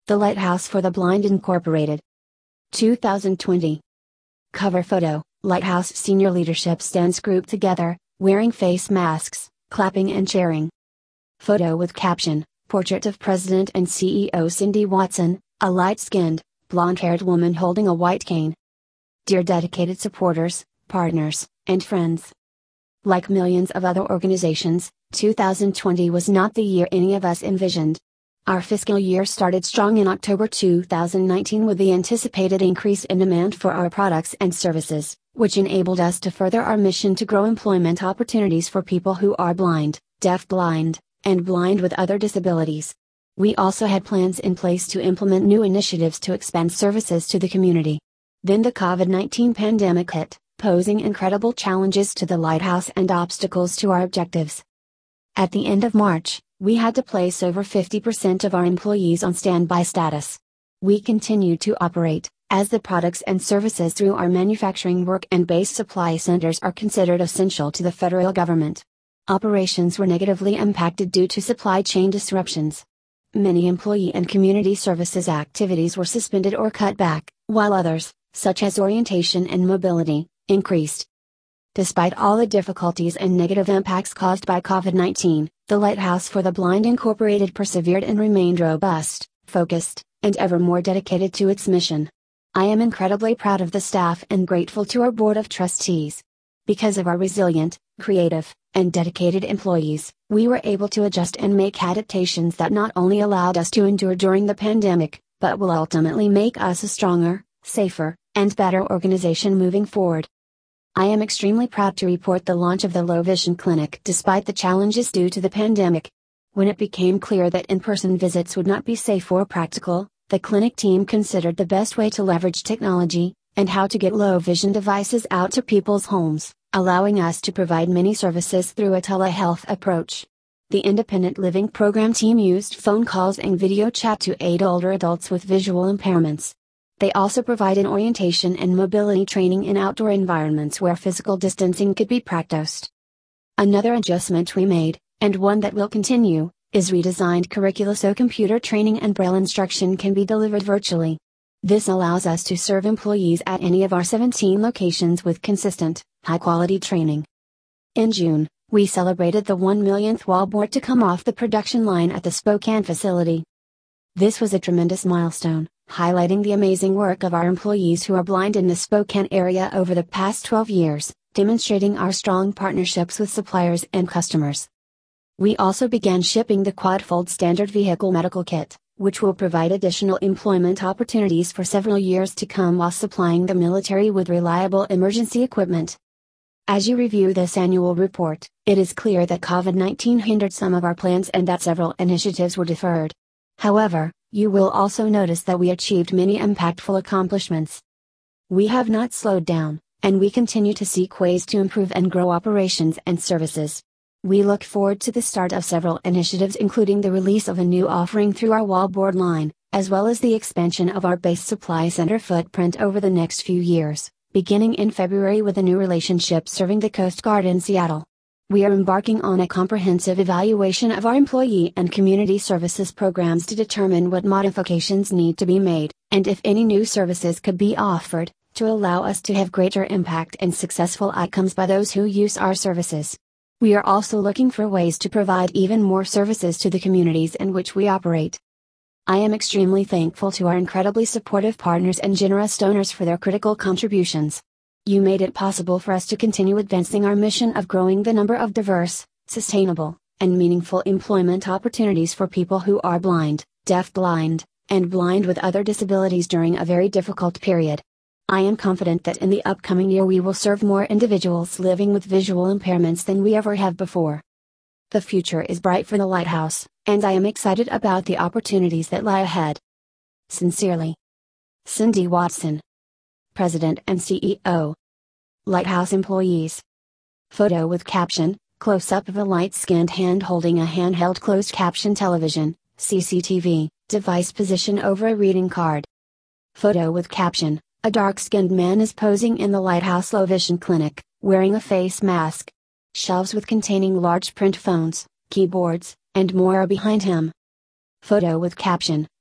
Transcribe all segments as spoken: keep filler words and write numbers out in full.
The Lighthouse for the Blind Incorporated. two thousand twenty. Cover photo: Lighthouse senior leadership stands grouped together, wearing face masks, clapping and cheering. Photo with caption: Portrait of President and C E O Cindy Watson, a light-skinned, blonde-haired woman holding a white cane. Dear dedicated supporters, partners, and friends. Like millions of other organizations, two thousand twenty was not the year any of us envisioned. Our fiscal year started strong in October two thousand nineteen with the anticipated increase in demand for our products and services, which enabled us to further our mission to grow employment opportunities for people who are blind, deaf-blind, and blind with other disabilities. We also had plans in place to implement new initiatives to expand services to the community. Then the COVID nineteen pandemic hit, posing incredible challenges to the Lighthouse and obstacles to our objectives. At the end of March, we had to place over fifty percent of our employees on standby status. We continued to operate, as the products and services through our manufacturing work and base supply centers are considered essential to the federal government. Operations were negatively impacted due to supply chain disruptions. Many employee and community services activities were suspended or cut back, while others, such as orientation and mobility, increased. Despite all the difficulties and negative impacts caused by COVID nineteen, the Lighthouse for the Blind Incorporated persevered and remained robust, focused, and ever more dedicated to its mission. I am incredibly proud of the staff and grateful to our Board of Trustees. Because of our resilient, creative, and dedicated employees, we were able to adjust and make adaptations that not only allowed us to endure during the pandemic, but will ultimately make us a stronger, safer, and better organization moving forward. I am extremely proud to report the launch of the Low Vision Clinic despite the challenges due to the pandemic. When it became clear that in-person visits would not be safe or practical, the clinic team considered the best way to leverage technology, and how to get low vision devices out to people's homes, allowing us to provide many services through a telehealth approach. The independent living program team used phone calls and video chat to aid older adults with visual impairments. They also provided orientation and mobility training in outdoor environments where physical distancing could be practiced. Another adjustment we made, and one that will continue, is redesigned curricula so computer training and braille instruction can be delivered virtually. This allows us to serve employees at any of our seventeen locations with consistent, high-quality training. In June, we celebrated the one millionth wallboard to come off the production line at the Spokane facility. This was a tremendous milestone, highlighting the amazing work of our employees who are blind in the Spokane area over the past twelve years, demonstrating our strong partnerships with suppliers and customers. We also began shipping the Quadfold Standard Vehicle Medical Kit, which will provide additional employment opportunities for several years to come while supplying the military with reliable emergency equipment. As you review this annual report, it is clear that COVID nineteen hindered some of our plans and that several initiatives were deferred. However, you will also notice that we achieved many impactful accomplishments. We have not slowed down, and we continue to seek ways to improve and grow operations and services. We look forward to the start of several initiatives, including the release of a new offering through our wallboard line, as well as the expansion of our base supply center footprint over the next few years, beginning in February with a new relationship serving the Coast Guard in Seattle. We are embarking on a comprehensive evaluation of our employee and community services programs to determine what modifications need to be made, and if any new services could be offered, to allow us to have greater impact and successful outcomes by those who use our services. We are also looking for ways to provide even more services to the communities in which we operate. I am extremely thankful to our incredibly supportive partners and generous donors for their critical contributions. You made it possible for us to continue advancing our mission of growing the number of diverse, sustainable, and meaningful employment opportunities for people who are blind, deaf-blind, and blind with other disabilities during a very difficult period. I am confident that in the upcoming year we will serve more individuals living with visual impairments than we ever have before. The future is bright for the Lighthouse, and I am excited about the opportunities that lie ahead. Sincerely, Cindy Watson, President and C E O. Lighthouse Employees. Photo with caption: Close-up of a light-skinned hand holding a handheld closed caption television, C C T V, device position over a reading card. Photo with caption: A dark-skinned man is posing in the Lighthouse Low Vision Clinic, wearing a face mask. Shelves with containing large print phones, keyboards, and more are behind him. Photo with caption: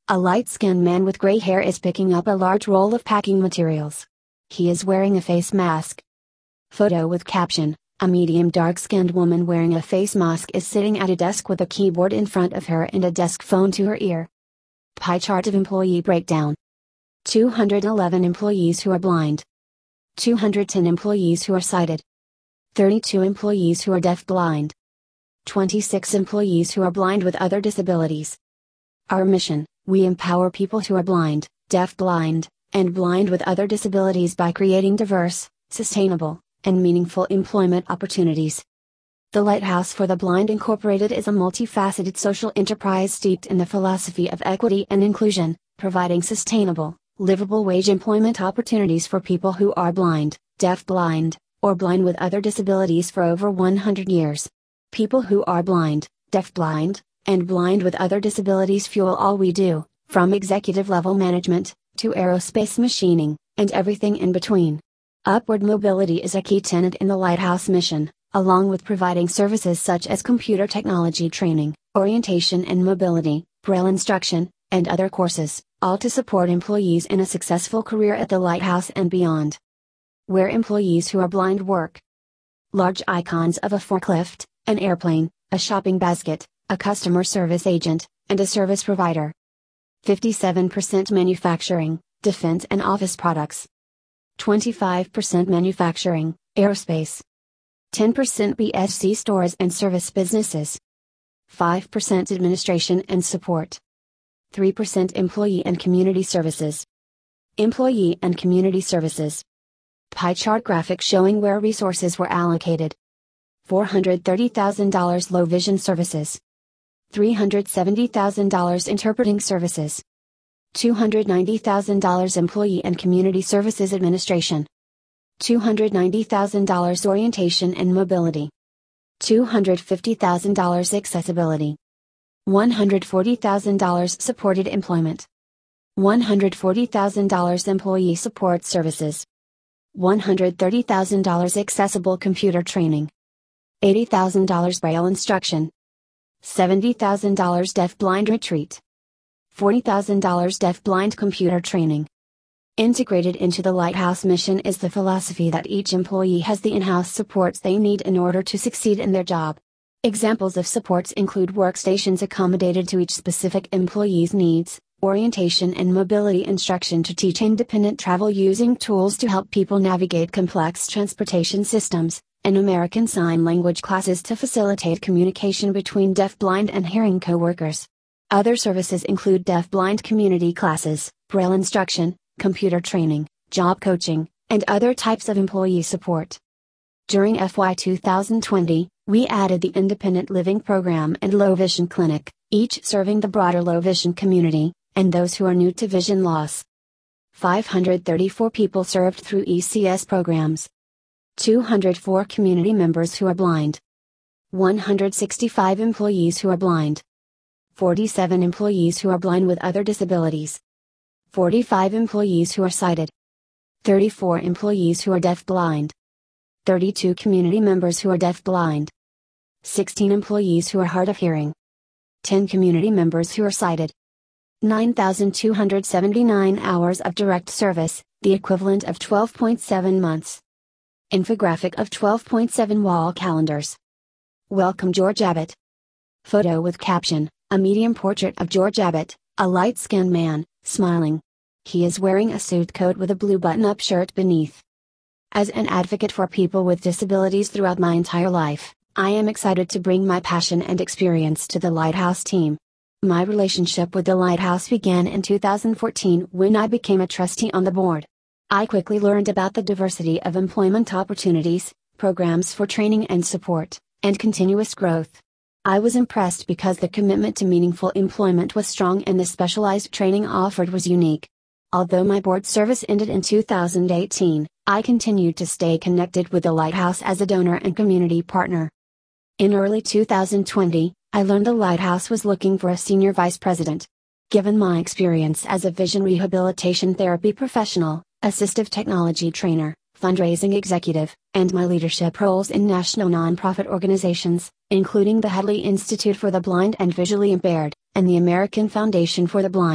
A light-skinned man with gray hair is picking up a large roll of packing materials. He is wearing a face mask. Photo with caption: a medium dark-skinned woman wearing a face mask is sitting at a desk with a keyboard in front of her and a desk phone to her ear. Pie chart of employee breakdown. two hundred eleven employees who are blind. two hundred ten employees who are sighted. thirty-two employees who are deaf-blind. twenty-six employees who are blind with other disabilities. Our mission: we empower people who are blind, deaf-blind, and blind with other disabilities by creating diverse, sustainable, and meaningful employment opportunities. The Lighthouse for the Blind Incorporated is a multifaceted social enterprise steeped in the philosophy of equity and inclusion, providing sustainable, livable wage employment opportunities for people who are blind, deaf-blind, or blind with other disabilities for over one hundred years. People who are blind, deaf-blind, and blind with other disabilities fuel all we do, from executive level management, to aerospace machining, and everything in between. Upward mobility is a key tenet in the Lighthouse mission, along with providing services such as computer technology training, orientation and mobility, Braille instruction, and other courses, all to support employees in a successful career at the Lighthouse and beyond. Where employees who are blind work. Large icons of a forklift, an airplane, a shopping basket, a customer service agent, and a service provider. fifty-seven percent manufacturing, defense and office products. twenty-five percent manufacturing, aerospace. ten percent B S C stores and service businesses. five percent administration and support. three percent employee and community services. Employee and community services. Pie chart graphic showing where resources were allocated. four hundred thirty thousand dollars low vision services. three hundred seventy thousand dollars interpreting services. two hundred ninety thousand dollars employee and community services administration. two hundred ninety thousand dollars orientation and mobility. two hundred fifty thousand dollars accessibility. one hundred forty thousand dollars supported employment. one hundred forty thousand dollars employee support services. one hundred thirty thousand dollars accessible computer training. eighty thousand dollars Braille instruction. seventy thousand dollars deaf-blind retreat. forty thousand dollars deaf-blind computer training. Integrated into the Lighthouse mission is the philosophy that each employee has the in-house supports they need in order to succeed in their job. Examples of supports include workstations accommodated to each specific employee's needs, orientation and mobility instruction to teach independent travel using tools to help people navigate complex transportation systems, and American Sign Language classes to facilitate communication between deaf-blind and hearing coworkers. Other services include deaf-blind community classes, Braille instruction, computer training, job coaching, and other types of employee support. During F Y two thousand twenty, we added the Independent Living Program and Low Vision Clinic, each serving the broader low vision community, and those who are new to vision loss. five hundred thirty-four people served through E C S programs. two hundred four community members who are blind. one hundred sixty-five employees who are blind. forty-seven employees who are blind with other disabilities. forty-five employees who are sighted. thirty-four employees who are deaf-blind. thirty-two community members who are deaf-blind. sixteen employees who are hard of hearing. ten community members who are sighted. nine thousand two hundred seventy-nine hours of direct service, the equivalent of twelve point seven months. Infographic of twelve point seven wall calendars. Welcome George Abbott. Photo with caption: a medium portrait of George Abbott, a light-skinned man, smiling. He is wearing a suit coat with a blue button-up shirt beneath. As an advocate for people with disabilities throughout my entire life, I am excited to bring my passion and experience to the Lighthouse team. My relationship with the Lighthouse began in two thousand fourteen when I became a trustee on the board. I quickly learned about the diversity of employment opportunities, programs for training and support, and continuous growth. I was impressed because the commitment to meaningful employment was strong and the specialized training offered was unique. Although my board service ended in two thousand eighteen, I continued to stay connected with the Lighthouse as a donor and community partner. In early two thousand twenty, I learned the Lighthouse was looking for a senior vice president. Given my experience as a vision rehabilitation therapy professional, assistive technology trainer, fundraising executive, and my leadership roles in national nonprofit organizations, including the Hadley Institute for the Blind and Visually Impaired, and the American Foundation for the Blind,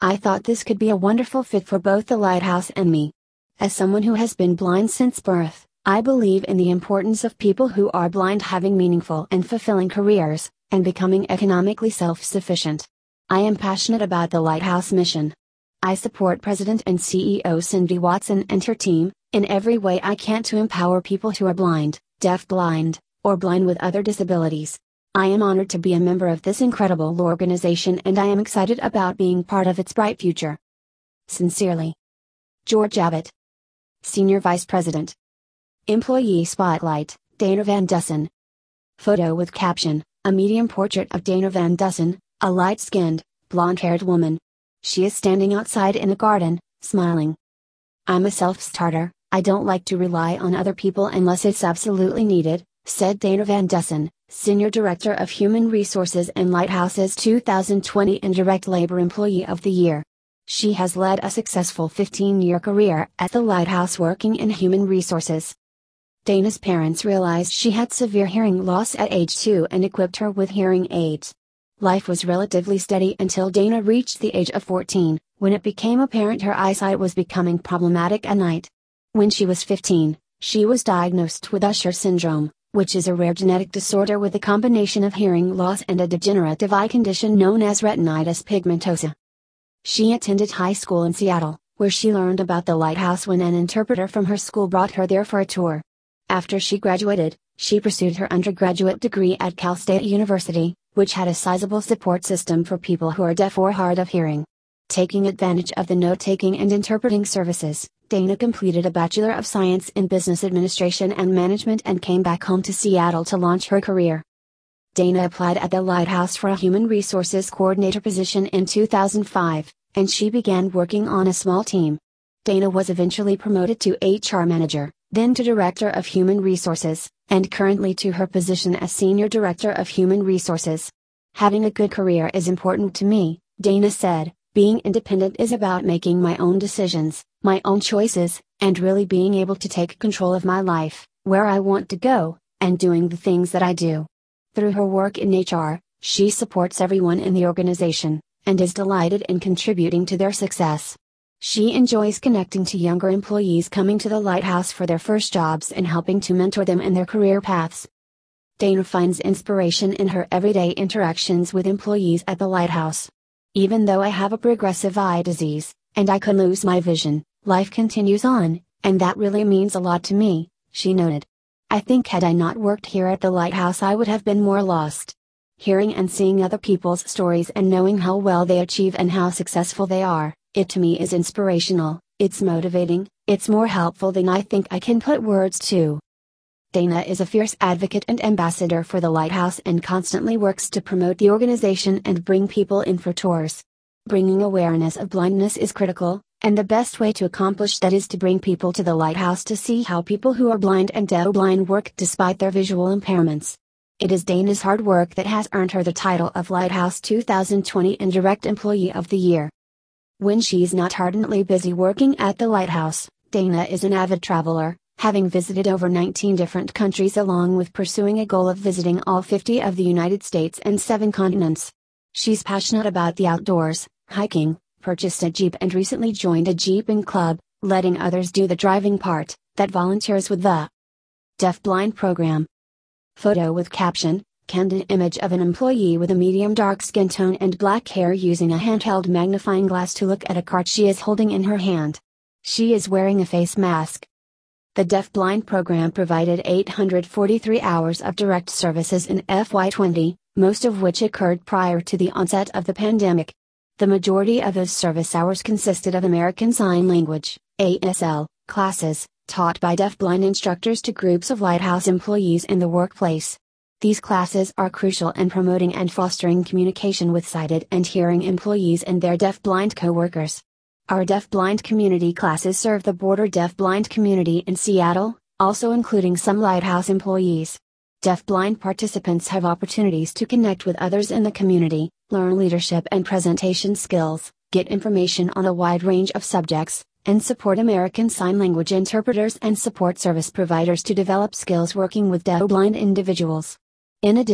I thought this could be a wonderful fit for both the lighthouse and me. As someone who has been blind since birth, I believe in the importance of people who are blind having meaningful and fulfilling careers, and becoming economically self-sufficient. I am passionate about the Lighthouse mission. I support President and C E O Cindy Watson and her team, in every way I can to empower people who are blind, deaf-blind, or blind with other disabilities. I am honored to be a member of this incredible organization and I am excited about being part of its bright future. Sincerely, George Abbott, Senior Vice President. Employee Spotlight, Dana Van Dusen. Photo with caption, a medium portrait of Dana Van Dusen, a light-skinned, blonde-haired woman. She is standing outside in a garden, smiling. I'm a self-starter, I don't like to rely on other people unless it's absolutely needed, said Dana Van Dusen, Senior Director of Human Resources and Lighthouse's two thousand twenty Indirect Labor Employee of the Year. She has led a successful fifteen-year career at the Lighthouse working in human resources. Dana's parents realized she had severe hearing loss at age two and equipped her with hearing aids. Life was relatively steady until Dana reached the age of fourteen, when it became apparent her eyesight was becoming problematic at night. When she was fifteen, she was diagnosed with Usher syndrome, which is a rare genetic disorder with a combination of hearing loss and a degenerative eye condition known as retinitis pigmentosa. She attended high school in Seattle, where she learned about the Lighthouse when an interpreter from her school brought her there for a tour. After she graduated, she pursued her undergraduate degree at Cal State University, which had a sizable support system for people who are deaf or hard of hearing. Taking advantage of the note-taking and interpreting services, Dana completed a Bachelor of Science in Business Administration and Management and came back home to Seattle to launch her career. Dana applied at the Lighthouse for a Human Resources Coordinator position in two thousand five, and she began working on a small team. Dana was eventually promoted to H R Manager, then to Director of Human Resources, and currently to her position as Senior Director of Human Resources. Having a good career is important to me, Dana said. Being independent is about making my own decisions, my own choices, and really being able to take control of my life, where I want to go, and doing the things that I do. Through her work in H R, she supports everyone in the organization, and is delighted in contributing to their success. She enjoys connecting to younger employees coming to the Lighthouse for their first jobs and helping to mentor them in their career paths. Dana finds inspiration in her everyday interactions with employees at the Lighthouse. Even though I have a progressive eye disease, and I could lose my vision, life continues on, and that really means a lot to me, she noted. I think had I not worked here at the Lighthouse I would have been more lost. Hearing and seeing other people's stories and knowing how well they achieve and how successful they are, it to me is inspirational, it's motivating, it's more helpful than I think I can put words to. Dana is a fierce advocate and ambassador for the Lighthouse and constantly works to promote the organization and bring people in for tours. Bringing awareness of blindness is critical, and the best way to accomplish that is to bring people to the Lighthouse to see how people who are blind and deaf-blind work despite their visual impairments. It is Dana's hard work that has earned her the title of Lighthouse two thousand twenty Indirect Employee of the Year. When she's not ardently busy working at the Lighthouse, Dana is an avid traveler, having visited over nineteen different countries along with pursuing a goal of visiting all fifty of the United States and seven continents. She's passionate about the outdoors, hiking, purchased a Jeep and recently joined a Jeeping club, letting others do the driving part, that volunteers with the Deaf-Blind program. Photo with caption, candid image of an employee with a medium dark skin tone and black hair using a handheld magnifying glass to look at a card she is holding in her hand. She is wearing a face mask. The Deaf-Blind program provided eight hundred forty-three hours of direct services in F Y twenty, most of which occurred prior to the onset of the pandemic. The majority of those service hours consisted of American Sign Language, A S L, classes, taught by deaf-blind instructors to groups of Lighthouse employees in the workplace. These classes are crucial in promoting and fostering communication with sighted and hearing employees and their deaf-blind co-workers. Our deaf-blind community classes serve the broader deaf-blind community in Seattle, also including some Lighthouse employees. Deaf-blind participants have opportunities to connect with others in the community, learn leadership and presentation skills, get information on a wide range of subjects, and support American Sign Language interpreters and support service providers to develop skills working with deaf-blind individuals. In addition,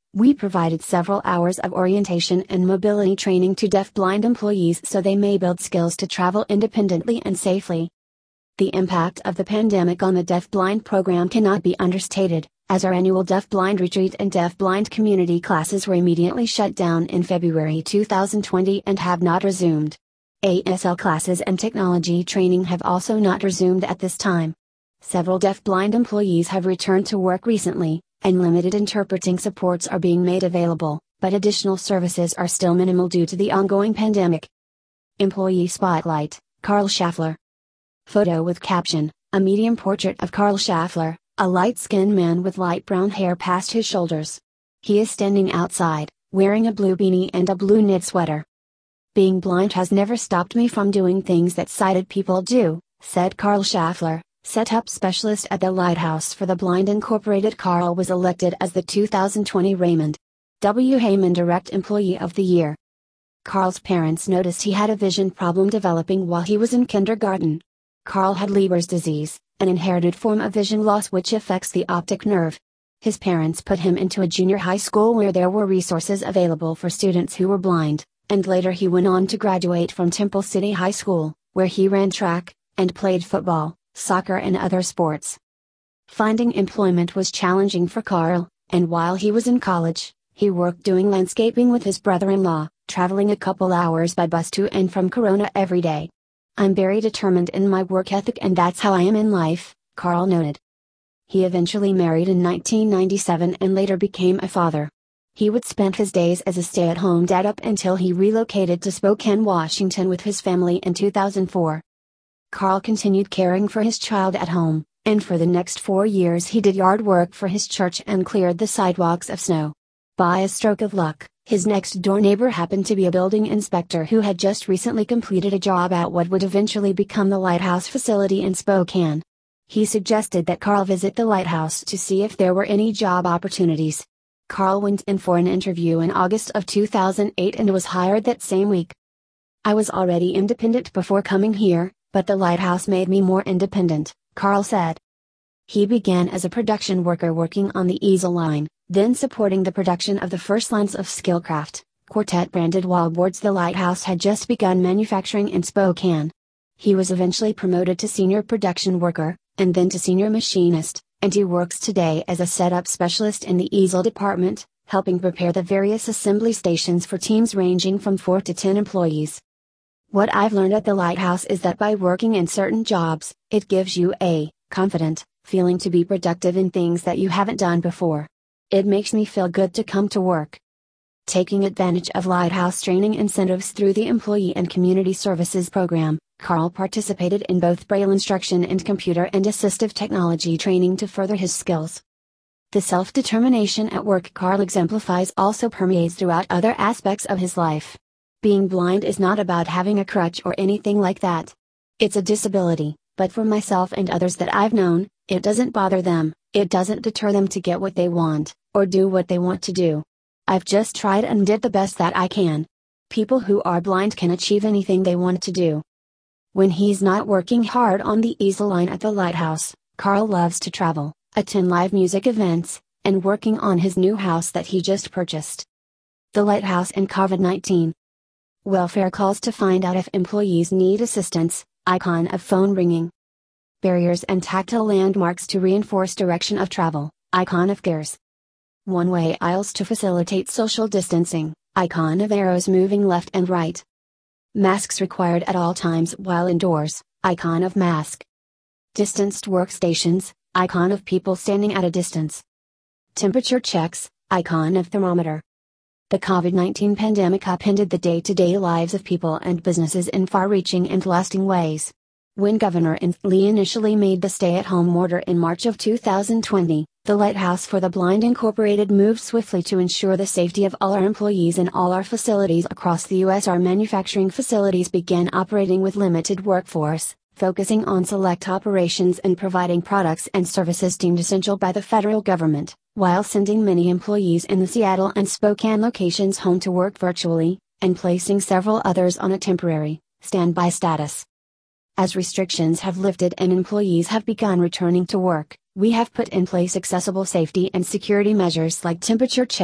We provided several hours of orientation and mobility training to deafblind employees so they may build skills to travel independently and safely. The impact of the pandemic on the deafblind program cannot be understated, as our annual deafblind retreat and deafblind community classes were immediately shut down in February two thousand twenty and have not resumed. A S L classes and technology training have also not resumed at this time. Several deafblind employees have returned to work recently, and limited interpreting supports are being made available, but additional services are still minimal due to the ongoing pandemic. Employee Spotlight, Carl Schaffler. Photo with caption, a medium portrait of Carl Schaffler, a light-skinned man with light brown hair past his shoulders. He is standing outside, wearing a blue beanie and a blue knit sweater. Being blind has never stopped me from doing things that sighted people do, said Carl Schaffler, setup specialist at the Lighthouse for the Blind Incorporated. Carl was elected as the two thousand twenty Raymond W. Heyman Direct Employee of the Year. Carl's parents noticed he had a vision problem developing while he was in kindergarten. Carl had Leber's disease, an inherited form of vision loss which affects the optic nerve. His parents put him into a junior high school where there were resources available for students who were blind, and later he went on to graduate from Temple City High School, where he ran track, and played football, soccer and other sports. Finding employment was challenging for Carl, and while he was in college, he worked doing landscaping with his brother-in-law, traveling a couple hours by bus to and from Corona every day. I'm very determined in my work ethic and that's how I am in life, Carl noted. He eventually married in nineteen ninety-seven and later became a father. He would spend his days as a stay-at-home dad up until he relocated to Spokane, Washington with his family in two thousand four. Carl continued caring for his child at home, and for the next four years he did yard work for his church and cleared the sidewalks of snow. By a stroke of luck, his next-door neighbor happened to be a building inspector who had just recently completed a job at what would eventually become the Lighthouse facility in Spokane. He suggested that Carl visit the Lighthouse to see if there were any job opportunities. Carl went in for an interview in August of two thousand eight and was hired that same week. I was already independent before coming here, but the Lighthouse made me more independent, Carl said. He began as a production worker working on the easel line, then supporting the production of the first lines of Skillcraft, Quartet branded wallboards the Lighthouse had just begun manufacturing in Spokane. He was eventually promoted to senior production worker, and then to senior machinist, and he works today as a setup specialist in the easel department, helping prepare the various assembly stations for teams ranging from four to ten employees. What I've learned at the Lighthouse is that by working in certain jobs, it gives you a confident feeling to be productive in things that you haven't done before. It makes me feel good to come to work. Taking advantage of Lighthouse training incentives through the Employee and Community Services Program, Carl participated in both Braille instruction and computer and assistive technology training to further his skills. The self-determination at work Carl exemplifies also permeates throughout other aspects of his life. Being blind is not about having a crutch or anything like that. It's a disability, but for myself and others that I've known, it doesn't bother them, it doesn't deter them to get what they want, or do what they want to do. I've just tried and did the best that I can. People who are blind can achieve anything they want to do. When he's not working hard on the easel line at the Lighthouse, Carl loves to travel, attend live music events, and working on his new house that he just purchased. The Lighthouse and COVID nineteen. Welfare calls to find out if employees need assistance, icon of phone ringing. Barriers and tactile landmarks to reinforce direction of travel, icon of gears. One-way aisles to facilitate social distancing, icon of arrows moving left and right. Masks required at all times while indoors, icon of mask. Distanced workstations, icon of people standing at a distance. Temperature checks, icon of thermometer. The COVID nineteen pandemic upended the day-to-day lives of people and businesses in far-reaching and lasting ways. When Governor Inslee initially made the stay-at-home order in March of two thousand twenty, the Lighthouse for the Blind Incorporated moved swiftly to ensure the safety of all our employees in all our facilities across the U S Our manufacturing facilities began operating with limited workforce, focusing on select operations and providing products and services deemed essential by the federal government, while sending many employees in the Seattle and Spokane locations home to work virtually, and placing several others on a temporary, standby status. As restrictions have lifted and employees have begun returning to work, we have put in place accessible safety and security measures like temperature checks,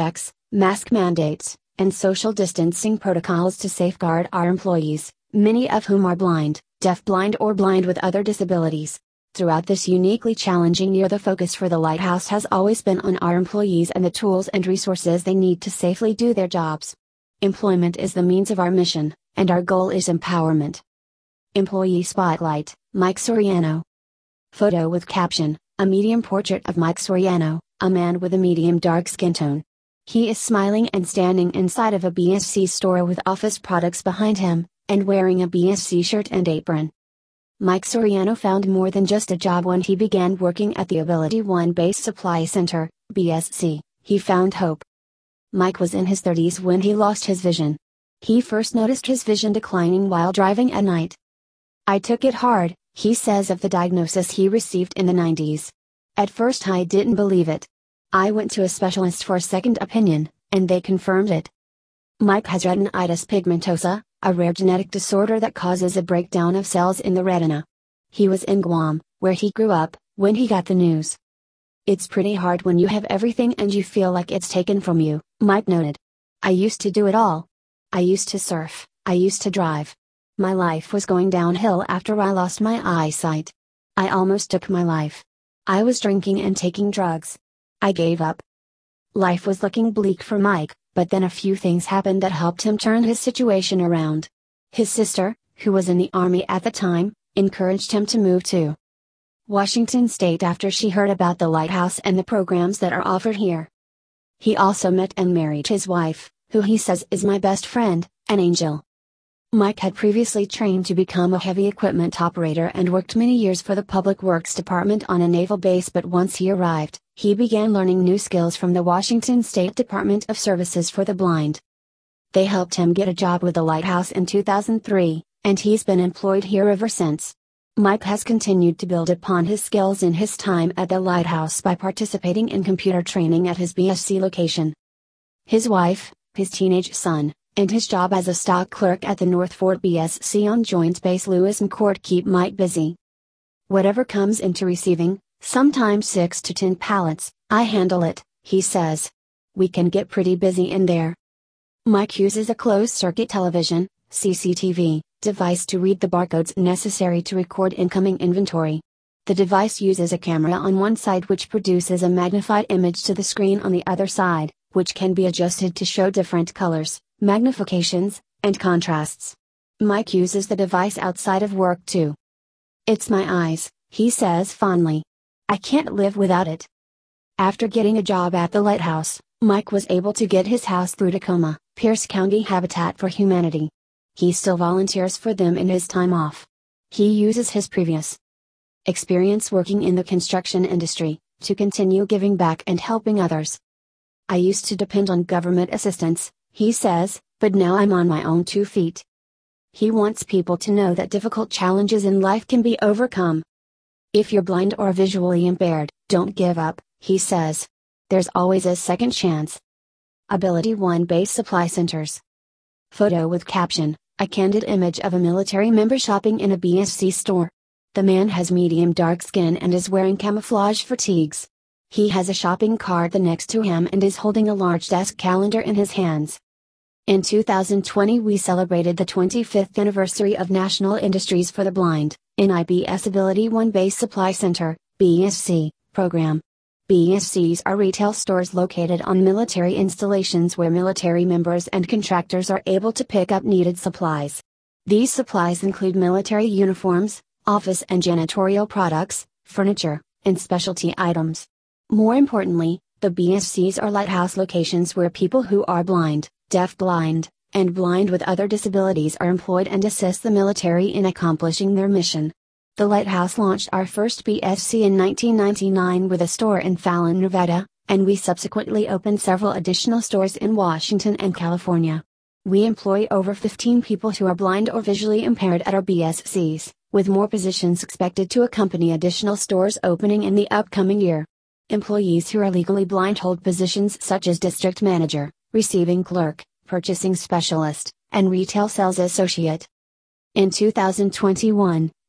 mask mandates, and social distancing protocols to safeguard our employees, many of whom are blind, deaf-blind or blind with other disabilities. Throughout this uniquely challenging year, the focus for the Lighthouse has always been on our employees and the tools and resources they need to safely do their jobs. Employment is the means of our mission, and our goal is empowerment. Employee Spotlight, Mike Soriano. Photo with caption, a medium portrait of Mike Soriano, a man with a medium dark skin tone. He is smiling and standing inside of a B S C store with office products behind him, and wearing a B S C shirt and apron. Mike Soriano found more than just a job when he began working at the Ability One Base Supply Center, B S C. He found hope. Mike was in his thirties when he lost his vision. He first noticed his vision declining while driving at night. "I took it hard," he says of the diagnosis he received in the nineties. "At first I didn't believe it. I went to a specialist for a second opinion, and they confirmed it." Mike has retinitis pigmentosa, a rare genetic disorder that causes a breakdown of cells in the retina. He was in Guam, where he grew up, when he got the news. "It's pretty hard when you have everything and you feel like it's taken from you," Mike noted. "I used to do it all. I used to surf, I used to drive. My life was going downhill after I lost my eyesight. I almost took my life. I was drinking and taking drugs. I gave up." Life was looking bleak for Mike, but then a few things happened that helped him turn his situation around. His sister, who was in the Army at the time, encouraged him to move to Washington State after she heard about the Lighthouse and the programs that are offered here. He also met and married his wife, who he says is my best friend, an angel. Mike had previously trained to become a heavy equipment operator and worked many years for the Public Works Department on a naval base, but once he arrived, he began learning new skills from the Washington State Department of Services for the Blind. They helped him get a job with the Lighthouse in two thousand three, and he's been employed here ever since. Mike has continued to build upon his skills in his time at the Lighthouse by participating in computer training at his B S C location. His wife, his teenage son, and his job as a stock clerk at the North Fort B S C on Joint Base Lewis McChord keep Mike busy. "Whatever comes into receiving, sometimes six to ten pallets, I handle it," he says. "We can get pretty busy in there." Mike uses a closed-circuit television, C C T V, device to read the barcodes necessary to record incoming inventory. The device uses a camera on one side which produces a magnified image to the screen on the other side, which can be adjusted to show different colors, magnifications, and contrasts. Mike uses the device outside of work too. "It's my eyes," he says fondly. "I can't live without it." After getting a job at the Lighthouse, Mike was able to get his house through Tacoma, Pierce County Habitat for Humanity. He still volunteers for them in his time off. He uses his previous experience working in the construction industry to continue giving back and helping others. "I used to depend on government assistance," he says, "but now I'm on my own two feet." He wants people to know that difficult challenges in life can be overcome. "If you're blind or visually impaired, don't give up," he says. "There's always a second chance." Ability One Base Supply Centers. Photo with caption, a candid image of a military member shopping in a B S C store. The man has medium dark skin and is wearing camouflage fatigues. He has a shopping cart next to him and is holding a large desk calendar in his hands. In two thousand twenty we celebrated the twenty-fifth anniversary of National Industries for the Blind, N I B S Ability One Base Supply Center, B S C, program. B S Cs are retail stores located on military installations where military members and contractors are able to pick up needed supplies. These supplies include military uniforms, office and janitorial products, furniture, and specialty items. More importantly, the B S Cs are Lighthouse locations where people who are blind, deaf-blind, and blind with other disabilities are employed and assist the military in accomplishing their mission. The Lighthouse launched our first B S C in nineteen ninety-nine with a store in Fallon, Nevada, and we subsequently opened several additional stores in Washington and California. We employ over fifteen people who are blind or visually impaired at our B S Cs, with more positions expected to accompany additional stores opening in the upcoming year. Employees who are legally blind hold positions such as district manager, receiving clerk, purchasing specialist, and retail sales associate. In two thousand twenty-one, the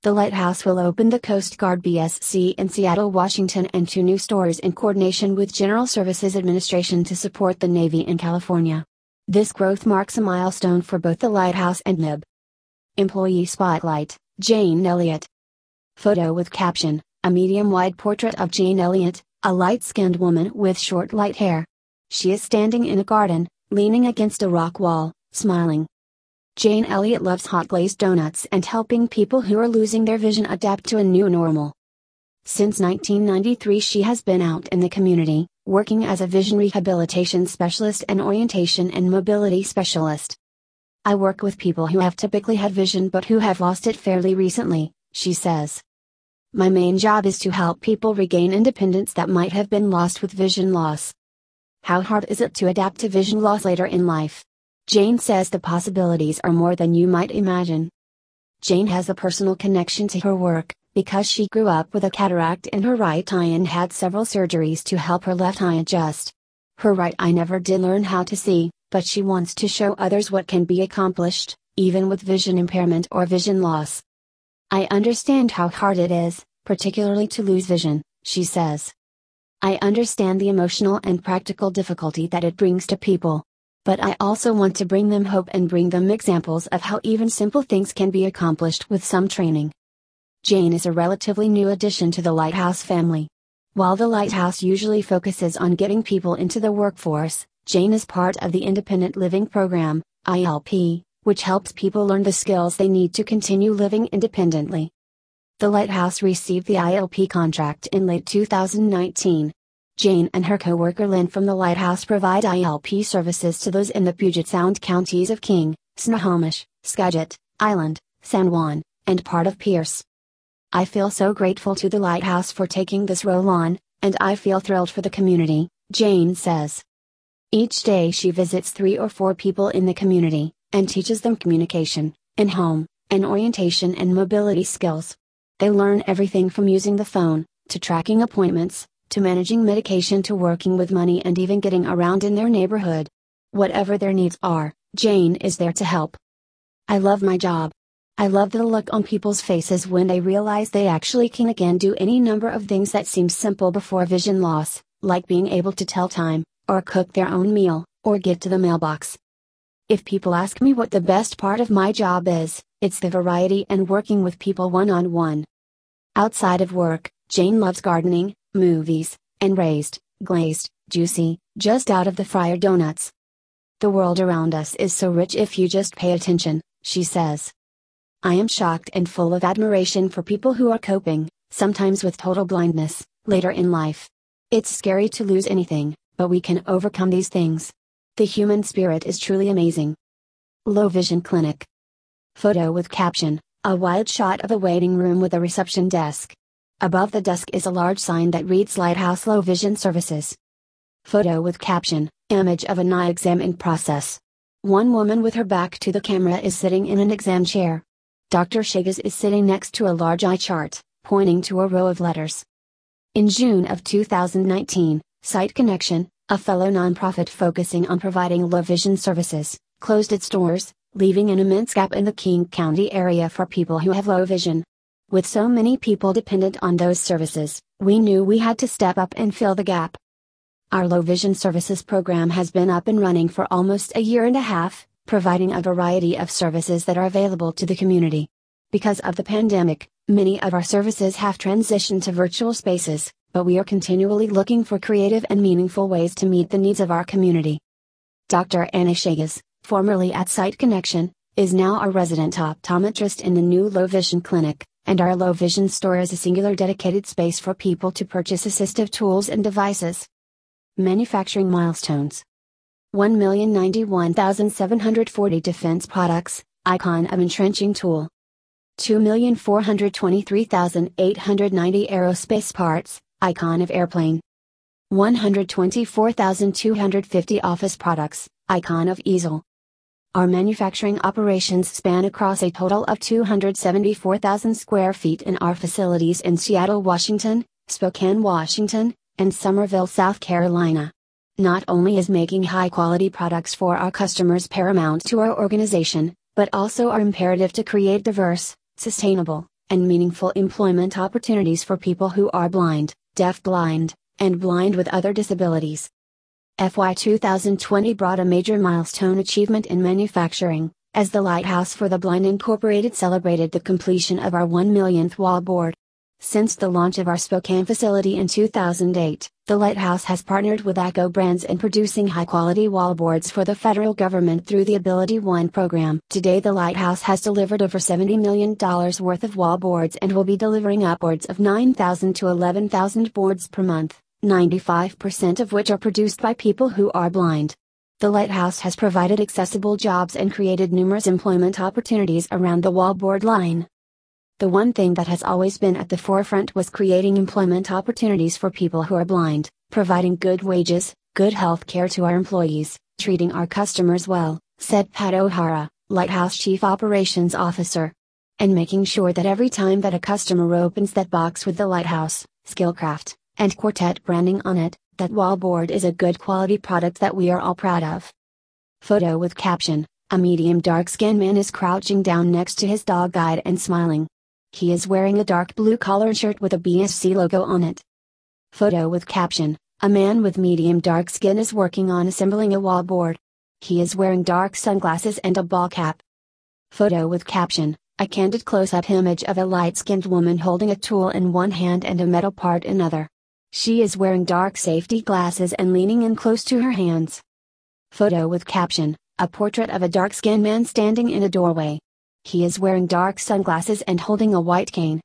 The Lighthouse will open the Coast Guard B S C in Seattle, Washington, and two new stores in coordination with General Services Administration to support the Navy in California. This growth marks a milestone for both the Lighthouse and N I B. Employee Spotlight, Jane Elliott. Photo with caption, a medium-wide portrait of Jane Elliott, a light-skinned woman with short light hair. She is standing in a garden, leaning against a rock wall, smiling. Jane Elliott loves hot glazed donuts and helping people who are losing their vision adapt to a new normal. Since nineteen ninety-three she has been out in the community, working as a vision rehabilitation specialist and orientation and mobility specialist. I work with people who have typically had vision but who have lost it fairly recently, she says. My main job is to help people regain independence that might have been lost with vision loss. How hard is it to adapt to vision loss later in life? Jane says the possibilities are more than you might imagine. Jane has a personal connection to her work, because she grew up with a cataract in her right eye and had several surgeries to help her left eye adjust. Her right eye never did learn how to see, but she wants to show others what can be accomplished, even with vision impairment or vision loss. I understand how hard it is, particularly to lose vision, she says. I understand the emotional and practical difficulty that it brings to people. But I also want to bring them hope and bring them examples of how even simple things can be accomplished with some training. Jane is a relatively new addition to the Lighthouse family. While the Lighthouse usually focuses on getting people into the workforce, Jane is part of the Independent Living Program, I L P, which helps people learn the skills they need to continue living independently. The Lighthouse received the I L P contract in late two thousand nineteen. Jane and her co-worker Lynn from the Lighthouse provide I L P services to those in the Puget Sound counties of King, Snohomish, Skagit, Island, San Juan, and part of Pierce. I feel so grateful to the Lighthouse for taking this role on, and I feel thrilled for the community, Jane says. Each day she visits three or four people in the community, and teaches them communication, in home, and orientation and mobility skills. They learn everything from using the phone, to tracking appointments, to managing medication to working with money and even getting around in their neighborhood. Whatever their needs are, Jane is there to help. I love my job. I love the look on people's faces when they realize they actually can again do any number of things that seemed simple before vision loss, like being able to tell time, or cook their own meal, or get to the mailbox. If people ask me what the best part of my job is, it's the variety and working with people one-on-one. Outside of work, Jane loves gardening, movies, and raised, glazed, juicy, just out of the fryer donuts. The world around us is so rich if you just pay attention, she says. I am shocked and full of admiration for people who are coping, sometimes with total blindness, later in life. It's scary to lose anything, but we can overcome these things. The human spirit is truly amazing. Low Vision Clinic. Photo with caption, a wide shot of a waiting room with a reception desk. Above the desk is a large sign that reads Lighthouse Low Vision Services. Photo with caption, image of an eye exam in process. One woman with her back to the camera is sitting in an exam chair. Doctor Shagas is sitting next to a large eye chart, pointing to a row of letters. In June of two thousand nineteen, Sight Connection, a fellow nonprofit focusing on providing low vision services, closed its doors, leaving an immense gap in the King County area for people who have low vision. With so many people dependent on those services, we knew we had to step up and fill the gap. Our Low Vision Services program has been up and running for almost a year and a half, providing a variety of services that are available to the community. Because of the pandemic, many of our services have transitioned to virtual spaces, but we are continually looking for creative and meaningful ways to meet the needs of our community. Doctor Anna Shagas, formerly at Sight Connection, is now a resident optometrist in the new Low Vision Clinic, and our Low Vision store is a singular dedicated space for people to purchase assistive tools and devices. Manufacturing milestones. one million ninety-one thousand seven hundred forty defense products, icon of entrenching tool. two million four hundred twenty-three thousand eight hundred ninety aerospace parts, icon of airplane. one hundred twenty-four thousand two hundred fifty office products, icon of easel. Our manufacturing operations span across a total of two hundred seventy-four thousand square feet in our facilities in Seattle, Washington, Spokane, Washington, and Summerville, South Carolina. Not only is making high-quality products for our customers paramount to our organization, but also our imperative to create diverse, sustainable, and meaningful employment opportunities for people who are blind, deaf-blind, and blind with other disabilities. F Y two thousand twenty brought a major milestone achievement in manufacturing, as the Lighthouse for the Blind Incorporated celebrated the completion of our one millionth wallboard. Since the launch of our Spokane facility in two thousand eight, the Lighthouse has partnered with ACO Brands in producing high-quality wallboards for the federal government through the Ability One program. Today the Lighthouse has delivered over seventy million dollars worth of wallboards and will be delivering upwards of nine thousand to eleven thousand boards per month, ninety-five percent of which are produced by people who are blind. The Lighthouse has provided accessible jobs and created numerous employment opportunities around the wallboard line. The one thing that has always been at the forefront was creating employment opportunities for people who are blind, providing good wages, good health care to our employees, treating our customers well, said Pat O'Hara, Lighthouse Chief Operations Officer. And making sure that every time that a customer opens that box with the Lighthouse, Skillcraft, and Quartet branding on it, that wallboard is a good quality product that we are all proud of. Photo with caption: a medium dark-skinned man is crouching down next to his dog guide and smiling. He is wearing a dark blue collared shirt with a B S C logo on it. Photo with caption: a man with medium dark skin is working on assembling a wallboard. He is wearing dark sunglasses and a ball cap. Photo with caption: a candid close-up image of a light-skinned woman holding a tool in one hand and a metal part in other. She is wearing dark safety glasses and leaning in close to her hands. Photo with caption: a portrait of a dark-skinned man standing in a doorway. He is wearing dark sunglasses and holding a white cane.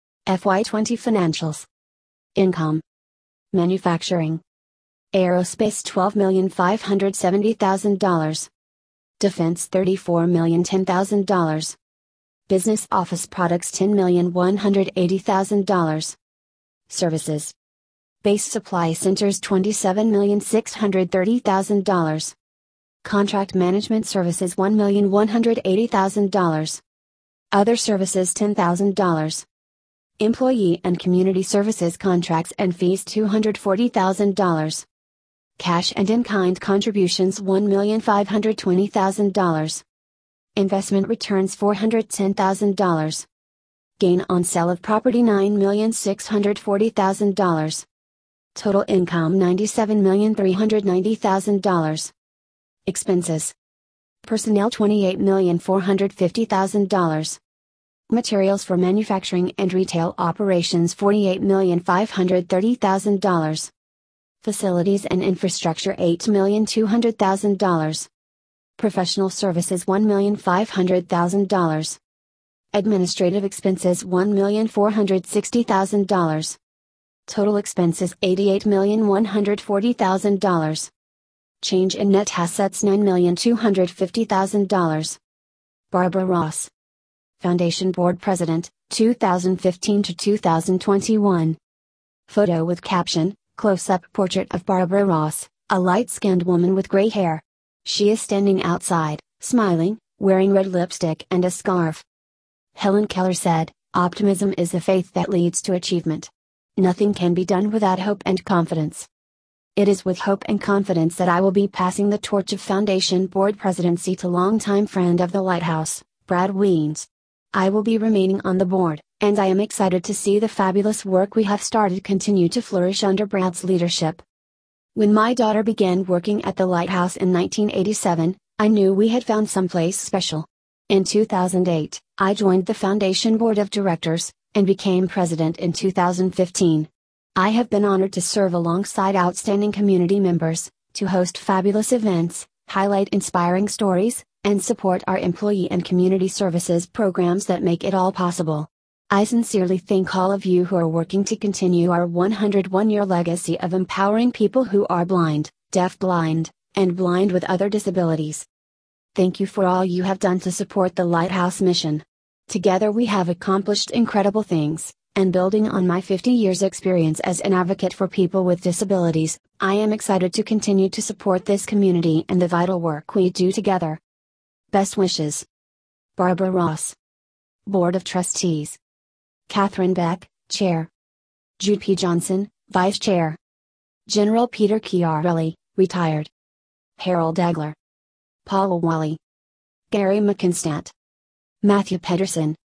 F Y twenty Financials. Income. Manufacturing. Aerospace twelve million five hundred seventy thousand dollars. Defense thirty-four million ten thousand dollars. Business office products ten million one hundred eighty thousand dollars. Services. Base supply centers twenty-seven million six hundred thirty thousand dollars. Contract management services one million one hundred eighty thousand dollars. Other services ten thousand dollars. Employee and community services contracts and fees two hundred forty thousand dollars. Cash and in-kind contributions one million five hundred twenty thousand dollars. Investment returns four hundred ten thousand dollars. Gain on sale of property nine million six hundred forty thousand dollars. Total income ninety-seven million three hundred ninety thousand dollars. Expenses. Personnel twenty-eight million four hundred fifty thousand dollars. Materials for manufacturing and retail operations forty-eight million five hundred thirty thousand dollars. Facilities and infrastructure eight million two hundred thousand dollars. Professional services one million five hundred thousand dollars. Administrative expenses one million four hundred sixty thousand dollars. Total expenses eighty-eight million one hundred forty thousand dollars. Change in net assets nine million two hundred fifty thousand dollars. Barbara Ross. Foundation Board President, two thousand fifteen to two thousand twenty-one. Photo with caption: close-up portrait of Barbara Ross, a light-skinned woman with gray hair. She is standing outside, smiling, wearing red lipstick and a scarf. Helen Keller said, "Optimism is the faith that leads to achievement. Nothing can be done without hope and confidence." It is with hope and confidence that I will be passing the torch of Foundation Board Presidency to longtime friend of the Lighthouse, Brad Wiens. I will be remaining on the board, and I am excited to see the fabulous work we have started continue to flourish under Brad's leadership. When my daughter began working at the Lighthouse in nineteen eighty-seven, I knew we had found someplace special. In two thousand eight, I joined the Foundation Board of Directors, and became president in two thousand fifteen. I have been honored to serve alongside outstanding community members, to host fabulous events, highlight inspiring stories, and support our employee and community services programs that make it all possible. I sincerely thank all of you who are working to continue our one hundred one year legacy of empowering people who are blind, deaf-blind, and blind with other disabilities. Thank you for all you have done to support the Lighthouse mission. Together we have accomplished incredible things. And building on my fifty years experience as an advocate for people with disabilities, I am excited to continue to support this community and the vital work we do together. Best wishes. Barbara Ross. Board of Trustees. Catherine Beck, Chair. Jude P. Johnson, Vice Chair. General Peter Chiarelli, Retired. Harold Dagler. Paul Wally. Gary McInstadt. Matthew Pedersen.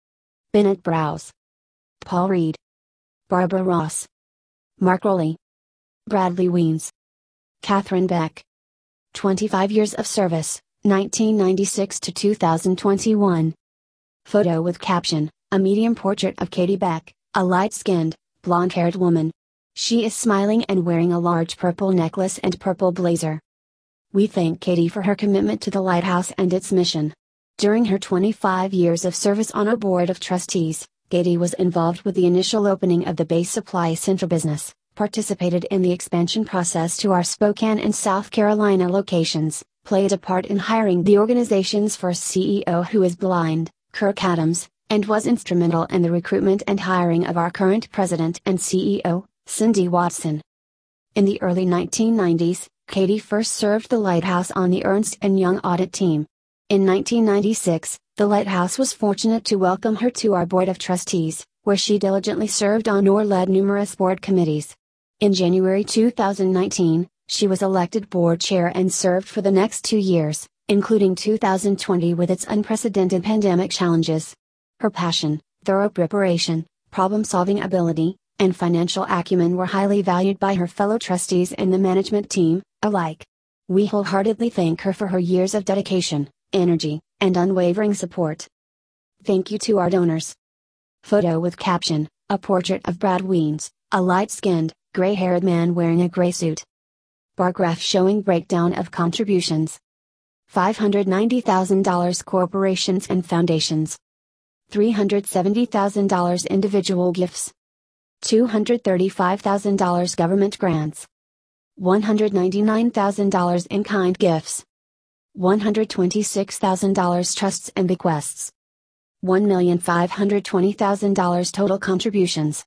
Bennett Browse, Paul Reed, Barbara Ross, Mark Rowley, Bradley Weens, Catherine Beck. twenty-five years of service, nineteen ninety-six to two thousand twenty-one. Photo with caption, a medium portrait of Katie Beck, a light-skinned, blonde-haired woman. She is smiling and wearing a large purple necklace and purple blazer. We thank Katie for her commitment to the Lighthouse and its mission. During her twenty-five years of service on our Board of Trustees, Katie was involved with the initial opening of the Base Supply Center business, participated in the expansion process to our Spokane and South Carolina locations, played a part in hiring the organization's first C E O who is blind, Kirk Adams, and was instrumental in the recruitment and hiring of our current president and C E O, Cindy Watson. In the early nineteen nineties, Katie first served the Lighthouse on the Ernst and Young audit team. In nineteen ninety-six, the Lighthouse was fortunate to welcome her to our Board of Trustees, where she diligently served on or led numerous board committees. In January two thousand nineteen, she was elected board chair and served for the next two years, including two thousand twenty with its unprecedented pandemic challenges. Her passion, thorough preparation, problem-solving ability, and financial acumen were highly valued by her fellow trustees and the management team, alike. We wholeheartedly thank her for her years of dedication, energy, and unwavering support. Thank you to our donors. Photo with caption, a portrait of Brad Weens, a light-skinned, gray-haired man wearing a gray suit. Bar graph showing breakdown of contributions. five hundred ninety thousand dollars corporations and foundations. three hundred seventy thousand dollars individual gifts. two hundred thirty-five thousand dollars government grants. one hundred ninety-nine thousand dollars in-kind gifts. one hundred twenty-six thousand dollars trusts and bequests. one million five hundred twenty thousand dollars total contributions.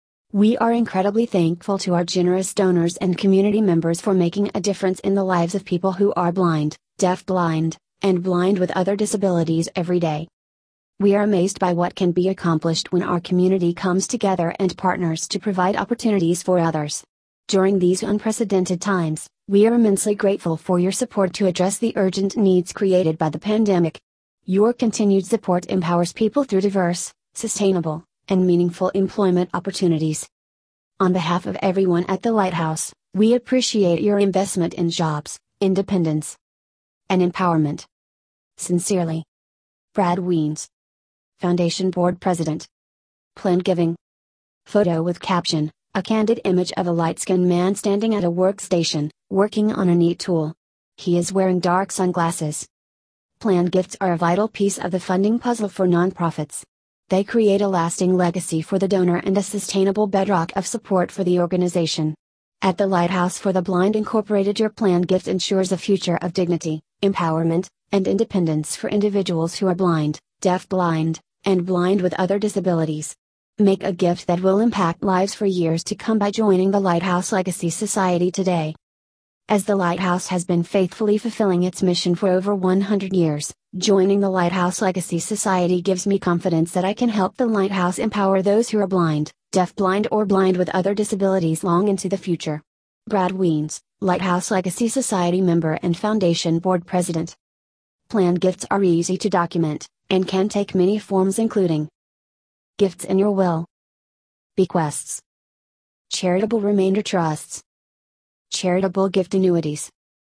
We are incredibly thankful to our generous donors and community members for making a difference in the lives of people who are blind, deaf-blind, and blind with other disabilities every day. We are amazed by what can be accomplished when our community comes together and partners to provide opportunities for others. During these unprecedented times, we are immensely grateful for your support to address the urgent needs created by the pandemic. Your continued support empowers people through diverse, sustainable, and meaningful employment opportunities. On behalf of everyone at the Lighthouse, we appreciate your investment in jobs, independence, and empowerment. Sincerely, Brad Weens, Foundation Board President. Planned giving. Photo with caption, a candid image of a light-skinned man standing at a workstation, working on a neat tool. He is wearing dark sunglasses. Planned gifts are a vital piece of the funding puzzle for nonprofits. They create a lasting legacy for the donor and a sustainable bedrock of support for the organization. At the Lighthouse for the Blind Incorporated, your planned gift ensures a future of dignity, empowerment, and independence for individuals who are blind, deaf-blind, and blind with other disabilities. Make a gift that will impact lives for years to come by joining the Lighthouse Legacy Society today. As the Lighthouse has been faithfully fulfilling its mission for over one hundred years, joining the Lighthouse Legacy Society gives me confidence that I can help the Lighthouse empower those who are blind, deaf-blind, or blind with other disabilities long into the future. Brad Weens, Lighthouse Legacy Society member and Foundation Board President. Planned gifts are easy to document, and can take many forms including gifts in your will, bequests, charitable remainder trusts, charitable gift annuities,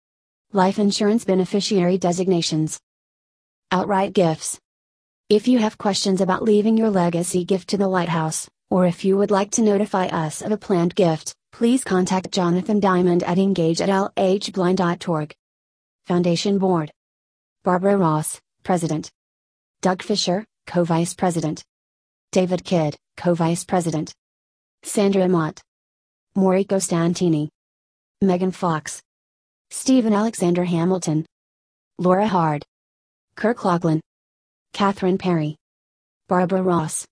life insurance beneficiary designations, outright gifts. If you have questions about leaving your legacy gift to the Lighthouse, or if you would like to notify us of a planned gift, please contact Jonathan Diamond at engage at l h blind dot org. Foundation Board. Barbara Ross, President. Doug Fisher, Co-Vice President. David Kidd, Co-Vice President. Sandra Mott. Maury Costantini. Megan Fox. Stephen Alexander Hamilton. Laura Hard. Kirk Laughlin. Catherine Perry. Barbara Ross.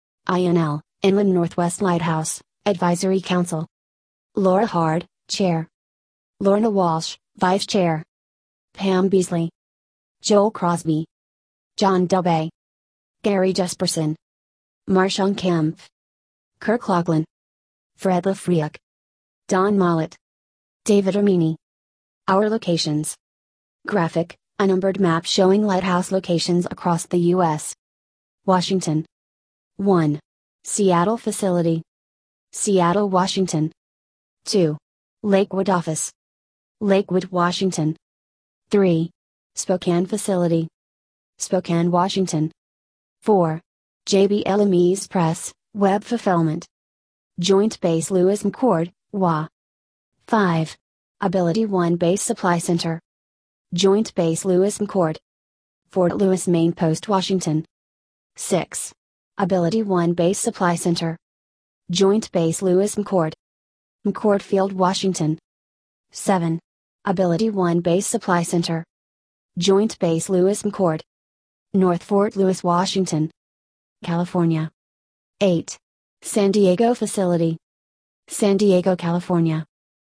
I N L, Inland Northwest Lighthouse, Advisory Council. Laura Hard, Chair. Lorna Walsh, Vice Chair. Pam Beasley. Joel Crosby. John Dubé. Gary Jesperson. Marshawn Kempf. Kirk Laughlin. Fred Lafriuk. Don Mollett. David Ermini. Our locations. Graphic, a numbered map showing Lighthouse locations across the U S. Washington. one. Seattle Facility, Seattle, Washington. two. Lakewood Office, Lakewood, Washington. three. Spokane Facility, Spokane, Washington. four. J B L M E's Press, Web Fulfillment, Joint Base Lewis McChord, W A. five. Ability One Base Supply Center, Joint Base Lewis McChord, Fort Lewis, Main Post, Washington. six. Ability One Base Supply Center, Joint Base Lewis McChord, McChord Field, Washington. seven. Ability One Base Supply Center, Joint Base Lewis McChord, North Fort Lewis, Washington, California. eight. San Diego Facility, San Diego, California.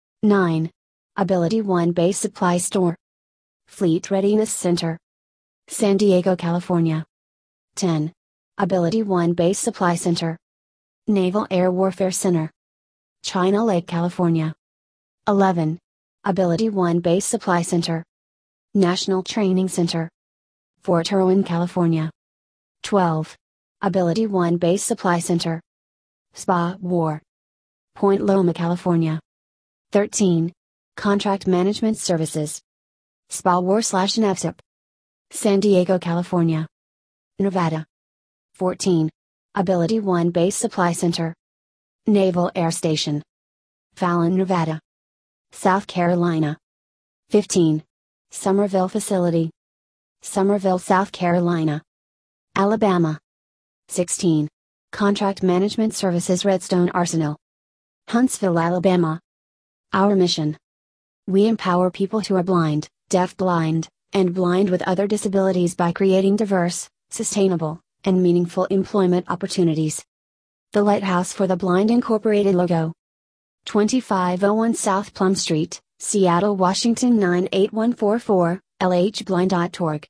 nine. Ability One Base Supply Store, Fleet Readiness Center, San Diego, California. ten. Ability One Base Supply Center, Naval Air Warfare Center, China Lake, California. eleven. Ability One Base Supply Center, National Training Center, Fort Irwin, California. twelve. Ability One Base Supply Center, S P A War, Point Loma, California. thirteen. Contract Management Services, S P A War slash N A V S I P, San Diego, California, Nevada. fourteen. Ability One Base Supply Center, Naval Air Station, Fallon, Nevada, South Carolina. fifteen. Somerville Facility, Somerville, South Carolina, Alabama. sixteen. Contract Management Services Redstone Arsenal, Huntsville, Alabama. Our mission: we empower people who are blind, deaf-blind, and blind with other disabilities by creating diverse, sustainable, and meaningful employment opportunities. The Lighthouse for the Blind Incorporated logo. twenty-five oh one South Plum Street, Seattle, Washington nine eight one four four, L H blind dot org.